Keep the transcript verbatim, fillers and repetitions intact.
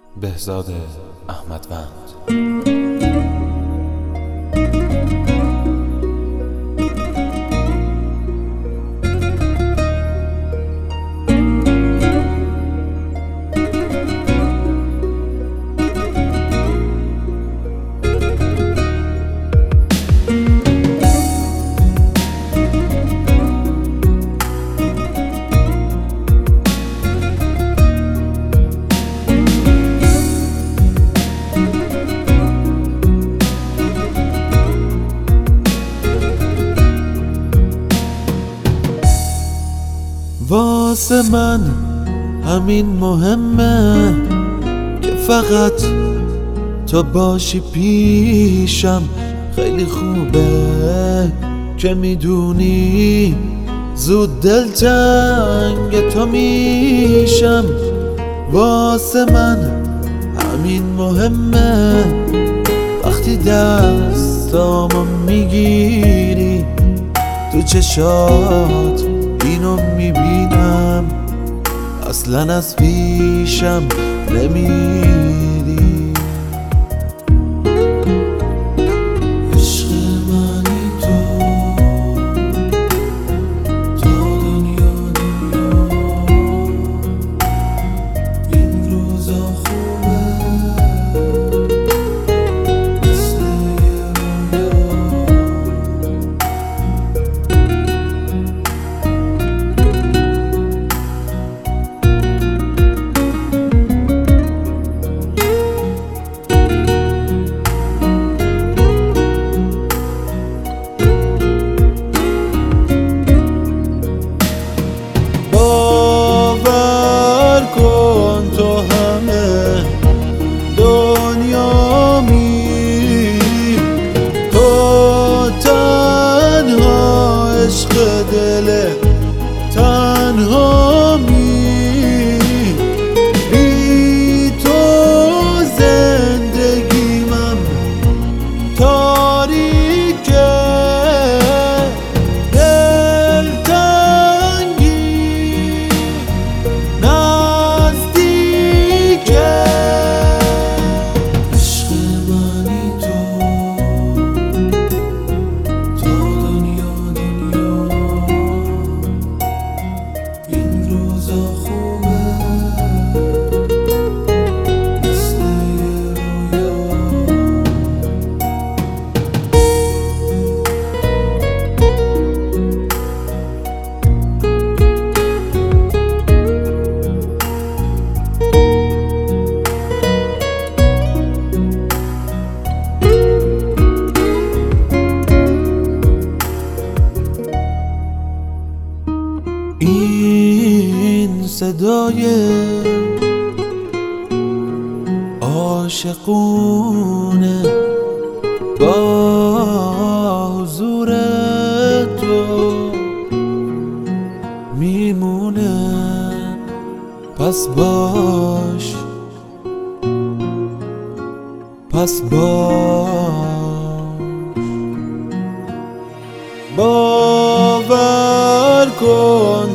بهزاد احمدوند. واسه من همین مهمه که فقط تو باشی پیشم. خیلی خوبه که میدونی زود دلتنگ تو میشم. واسه من همین مهمه وقتی دستامو میگیری تو چشات اینو میبینم، اصلا از پیشم نمیری. عشق منی تو، تا دنیا دنیا. این روزا خوبه مثل یه رویا. دل تنها می بی تو زندگیمم تاریکه. دلتنگی نزدیکه. عشق منی تو، تا دنیا دنیا. این روزا خوبه مثل یه رویا. این صدای عاشقونه با حضور تو میمونه. پس باش، پس باش. باور کن